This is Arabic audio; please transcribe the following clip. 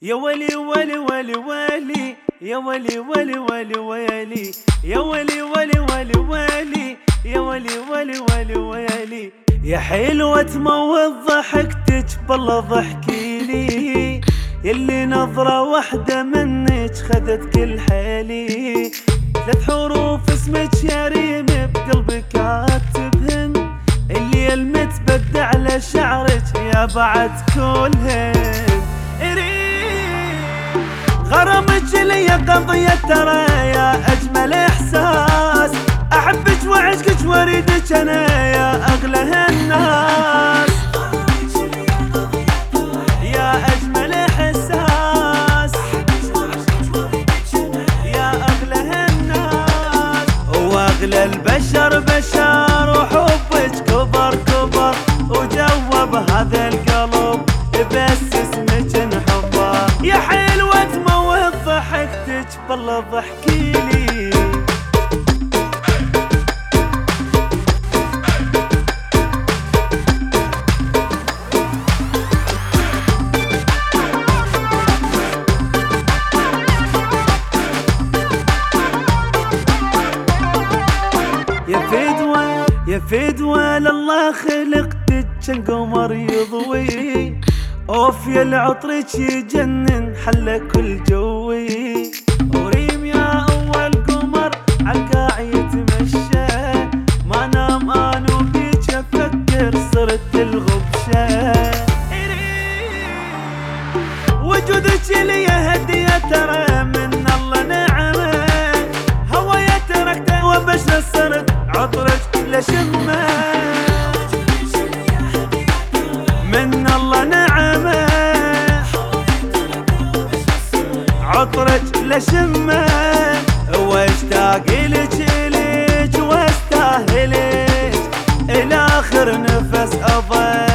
يا ولي ولي ولي ولي يا ولي ولي ولي ولي يا ولي ولي ولي ولي يا ولي ولي ولي ولي يا حلوة تموت ضحكتك بالله ضحكيلي يلي نظرة واحدة منك خدت كل حيلي 3 حروف اسمك يا ريم بقلبي كاتبهن اللي المتبدع على شعرك يا بعد كلهن غرامك لي قضية ترى يا أجمل إحساس أحبك وعشقك وأريدك أنا يا أغلى الناس يا أجمل إحساس يا أغلى الناس وأغلى البشر بشر وحبك كبر كبر وجوب هذا القلب بس اسمك نحبه يا حلوة تموت ضحكتك بالله ضحكيلي يا فدوى لله خلقتك القمر يضوي اوف يا العطرك يجنن حل كل جوي وريم يا اول قمر عالقاع يتمشى ما نام انا وبيك افكر صرت الغبشه وجودك لي هديه ترى من الله نعمه هوايا تركته وبشر صرت عطرك لشمه من الله نعمه عطرك لشمه واشتاق لك واستاهلك الى اخر نفس اظل